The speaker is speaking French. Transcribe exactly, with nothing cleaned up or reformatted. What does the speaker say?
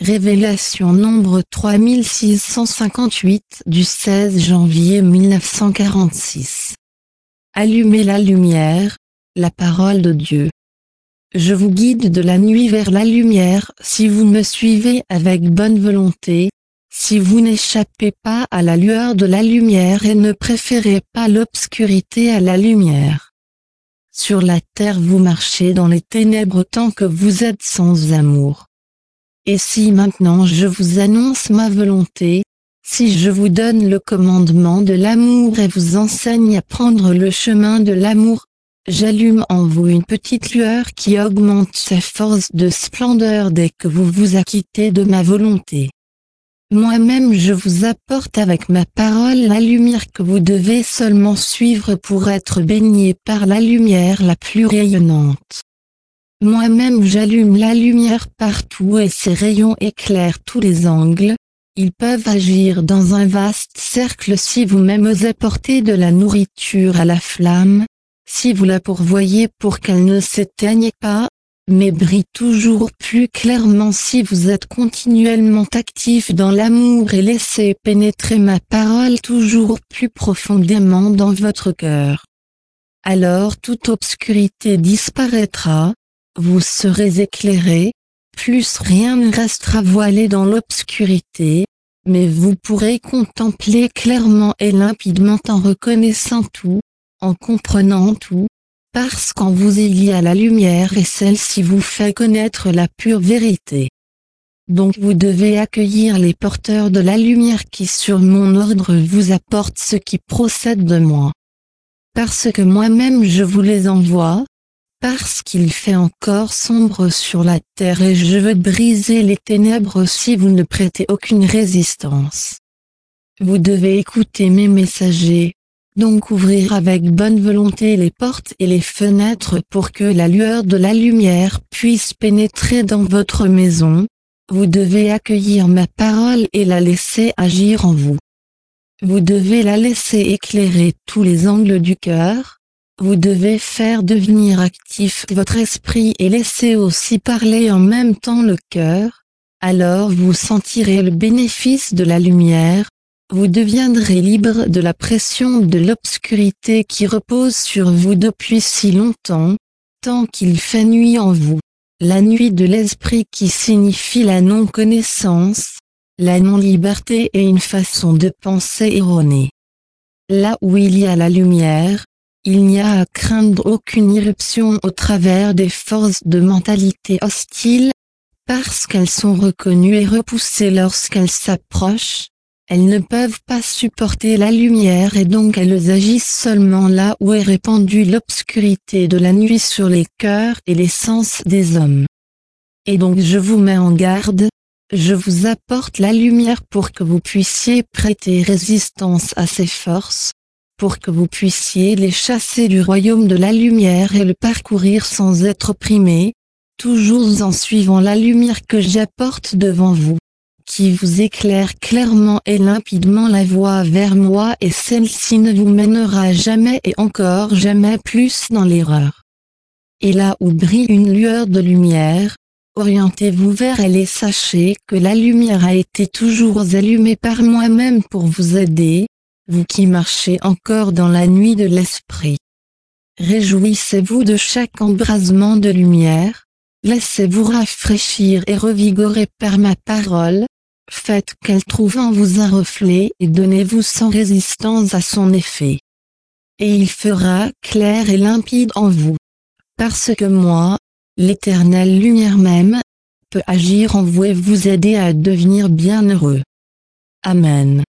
Révélation nombre trois mille six cent cinquante-huit du seize janvier mille neuf cent quarante-six. Allumez la lumière, la parole de Dieu. Je vous guide de la nuit vers la lumière si vous me suivez avec bonne volonté, si vous n'échappez pas à la lueur de la lumière et ne préférez pas l'obscurité à la lumière. Sur la terre vous marchez dans les ténèbres tant que vous êtes sans amour. Et si maintenant je vous annonce ma volonté, si je vous donne le commandement de l'amour et vous enseigne à prendre le chemin de l'amour, j'allume en vous une petite lueur qui augmente sa force de splendeur dès que vous vous acquittez de ma volonté. Moi-même je vous apporte avec ma parole la lumière que vous devez seulement suivre pour être baigné par la lumière la plus rayonnante. Moi-même j'allume la lumière partout et ces rayons éclairent tous les angles. Ils peuvent agir dans un vaste cercle si vous-même osez porter de la nourriture à la flamme, si vous la pourvoyez pour qu'elle ne s'éteigne pas, mais brille toujours plus clairement si vous êtes continuellement actif dans l'amour et laissez pénétrer ma parole toujours plus profondément dans votre cœur. Alors toute obscurité disparaîtra. Vous serez éclairé, plus rien ne restera voilé dans l'obscurité, mais vous pourrez contempler clairement et limpidement en reconnaissant tout, en comprenant tout, parce qu'en vous il y a la lumière et celle-ci vous fait connaître la pure vérité. Donc vous devez accueillir les porteurs de la lumière qui sur mon ordre vous apportent ce qui procède de moi. Parce que moi-même je vous les envoie, parce qu'il fait encore sombre sur la terre et je veux briser les ténèbres si vous ne prêtez aucune résistance. Vous devez écouter mes messagers, donc ouvrir avec bonne volonté les portes et les fenêtres pour que la lueur de la lumière puisse pénétrer dans votre maison. Vous devez accueillir ma parole et la laisser agir en vous. Vous devez la laisser éclairer tous les angles du cœur. Vous devez faire devenir actif votre esprit et laisser aussi parler en même temps le cœur, alors vous sentirez le bénéfice de la lumière, vous deviendrez libre de la pression de l'obscurité qui repose sur vous depuis si longtemps, tant qu'il fait nuit en vous, la nuit de l'esprit qui signifie la non-connaissance, la non-liberté et une façon de penser erronée. Là où il y a la lumière, il n'y a à craindre aucune irruption au travers des forces de mentalité hostile, parce qu'elles sont reconnues et repoussées lorsqu'elles s'approchent, elles ne peuvent pas supporter la lumière et donc elles agissent seulement là où est répandue l'obscurité de la nuit sur les cœurs et les sens des hommes. Et donc je vous mets en garde, je vous apporte la lumière pour que vous puissiez prêter résistance à ces forces, pour que vous puissiez les chasser du royaume de la lumière et le parcourir sans être opprimé, toujours en suivant la lumière que j'apporte devant vous, qui vous éclaire clairement et limpidement la voie vers moi et celle-ci ne vous mènera jamais et encore jamais plus dans l'erreur. Et là où brille une lueur de lumière, orientez-vous vers elle et sachez que la lumière a été toujours allumée par moi-même pour vous aider, vous qui marchez encore dans la nuit de l'esprit. Réjouissez-vous de chaque embrasement de lumière, laissez-vous rafraîchir et revigorer par ma parole, faites qu'elle trouve en vous un reflet et donnez-vous sans résistance à son effet. Et il fera clair et limpide en vous. Parce que moi, l'éternelle lumière même, peut agir en vous et vous aider à devenir bienheureux. Amen.